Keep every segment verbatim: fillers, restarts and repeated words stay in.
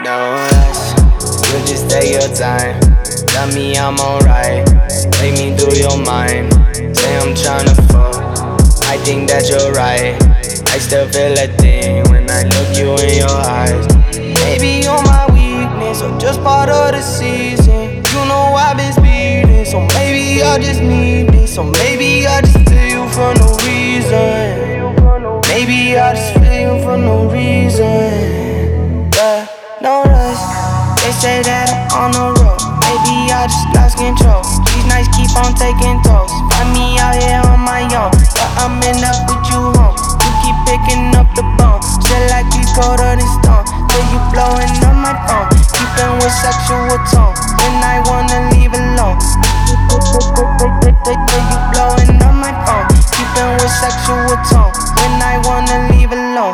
No rush, you just take your time. Tell me I'm alright, take me through your mind. Say I'm tryna fuck, I think that you're right. I still feel a thing when I look you in your eyes. Maybe you're my weakness or just part of the season. You know I've been speeding, so maybe I just need this. So maybe I just feel you for no reason. Maybe I just feel you for no reason. Yeah, no rush. They say that I'm on the road. Maybe I just lost control. These nights keep on taking tolls. Find me out here on my own, but I'm in up with you home. You keep picking up the bone, still like you colder than stone. Till you blowing on my phone, keeping with sexual tone. When I wanna leave alone, till you blowing on my phone, keeping with sexual tone. When I wanna leave alone,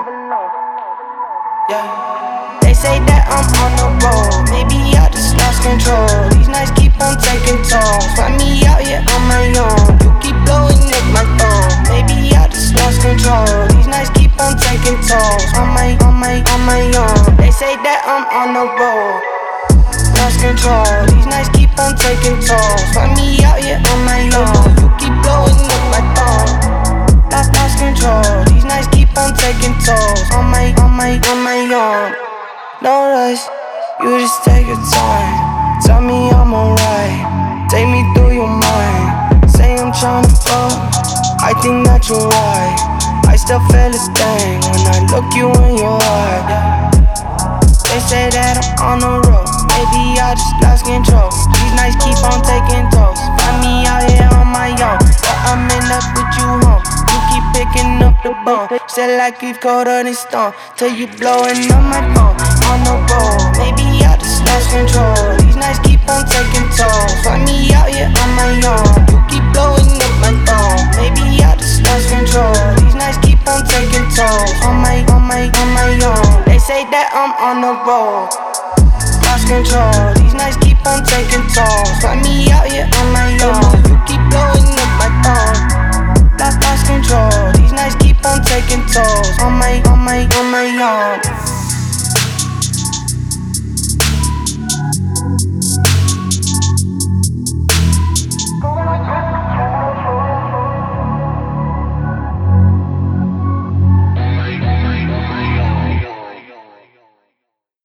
yeah. They say that I'm on the road, maybe I just lost control. These nights keep on taking tolls. Find me out here on my own. You keep blowing up my phone, maybe I just lost control. These nights keep on taking tolls. On my, on my, on my own. They say that I'm on the road, lost control. These nights keep on taking tolls. Find me out here on my own. You keep blowing up my phone, lost, lost control. These nights keep on taking tolls. On my, on my, on my own. No rush, you just take your time. Tell me I'm alright, take me through your mind. Say I'm tryna fuck, I think that you're right. I still feel a thing when I look you in your eye. They say that I'm on the road, maybe I just lost control. These nights keep on taking tolls. Find me out here on my own, but I'm in up with you home. You keep picking up the bone, still like you've colder than stone. Till you blowing on my phone, on the road, maybe I just lost control. These nights keep on taking tolls. Find me out here on my own. You keep blowing up my phone, maybe I just lost control. These nights keep on taking tolls. On my, on my, on my own. They say that I'm on the road, lost control. These nights keep on taking tolls. Find me out here on my own. You keep blowing up my phone, lost, lost control. These nights keep on taking tolls. On my, on my, on my own.